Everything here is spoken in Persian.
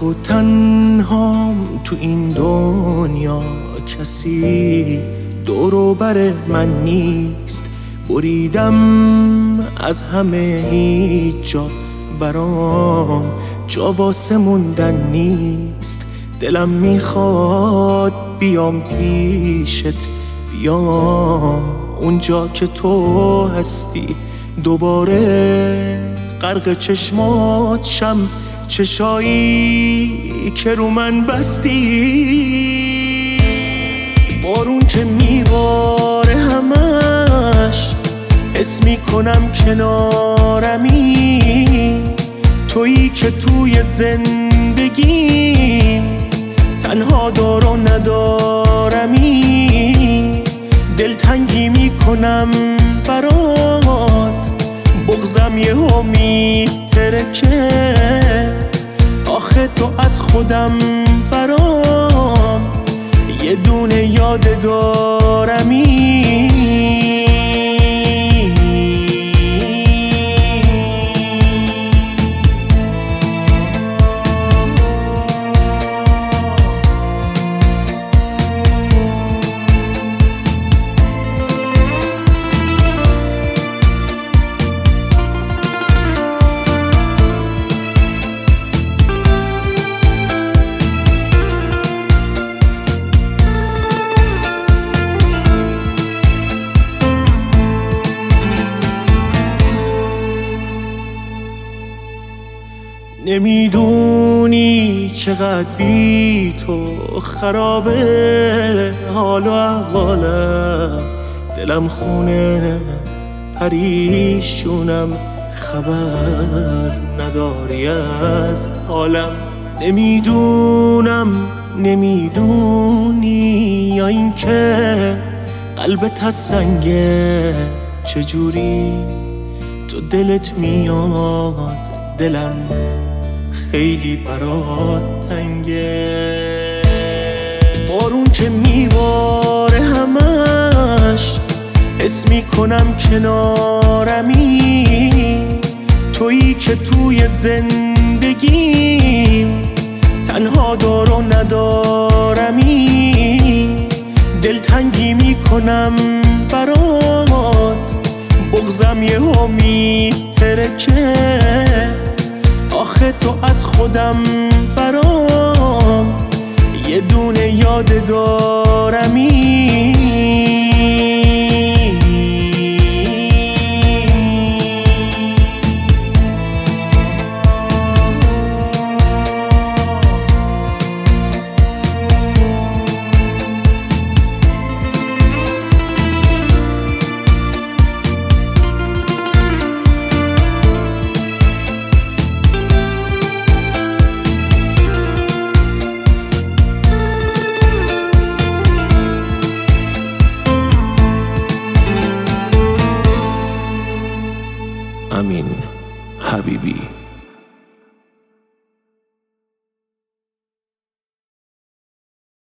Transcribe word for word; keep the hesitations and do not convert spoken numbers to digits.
و تنهام تو این دنیا، کسی دور و بر من نیست. بریدم از همه، هیچ جا برام جا واسه موندن نیست. دلم میخواد بیام پیشت، بیام اونجا که تو هستی، دوباره غرق چشمات شم، چشایی که رو من بستی. بارون که میباره همش حس میکنم کنارمی، تویی که توی زندگیم تنها دار و ندارمی. دلتنگی میکنم برات، بغضم یهو میترکه، آخه تو از خودم برام یه دونه یادگارمی. نمیدونی چقدر بی تو خرابه حال و احوالم، دلم خونه پریشونم، خبر نداری از حالم. نمیدونم نمیدونی یا این که قلبت از سنگه، چجوری تو دلت میاد دلم خیلی برات تنگه. بارون که میباره همش حس میکنم کنارمی، تویی که توی زندگیم تنها دار و ندارمی. دلتنگی میکنم برات، بغضم یهو میترکه، آخه تو از خودم برام یه دونه یادگارمی.